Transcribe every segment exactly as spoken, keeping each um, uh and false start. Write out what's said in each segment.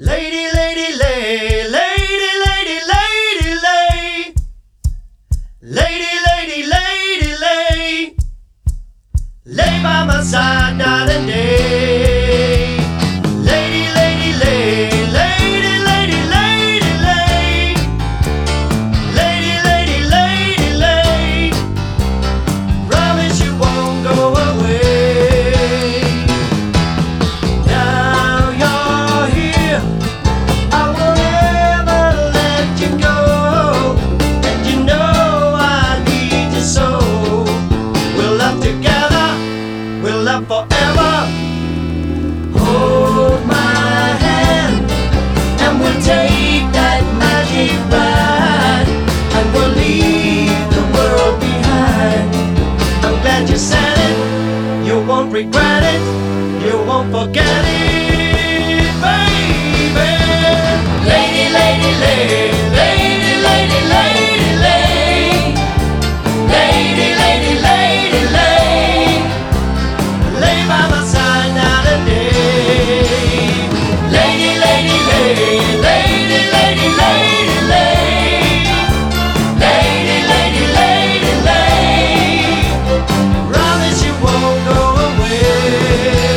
Lady, lady, lay, lady, lady, lady, lay. Lady, lady, lady, lay. Lay by my side night and day. Lady, lady, lay, lady, lady, lady, lay. Lady, lady, lady, lay. Promise you won't go away. Now you're here, I won't ever let you go. And you know I need you so. We'll love together, we'll love forever. Hold my hand, and we'll take that magic ride, and we'll leave the world behind. I'm glad you said it, you won't regret it, you won't forget it, baby. Lady, lady, lady, lady, lady, lady, lady. Lady, lady, lady, lady. Lay by my side night and day. Lady, lady, lady, lady, lady, lady, lady. Lady, lady, lady, lady. Promise you won't go away.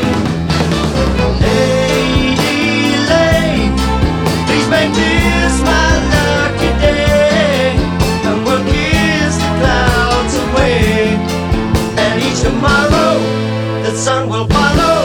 Lady, lady, please make this my lucky day, and we'll kiss the clouds away. And each tomorrow the sun will follow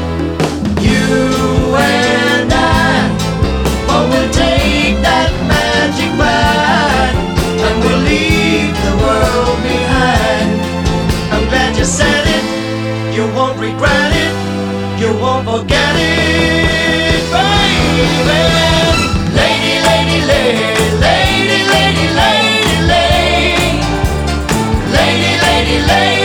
you and I. Oh, we'll take that magic ride, and we'll leave the world behind. I'm glad you said it, you won't regret it, you won't forget it, baby. Lady, lady, lady, lady, lady, lady, lady. Lady, lady, lady.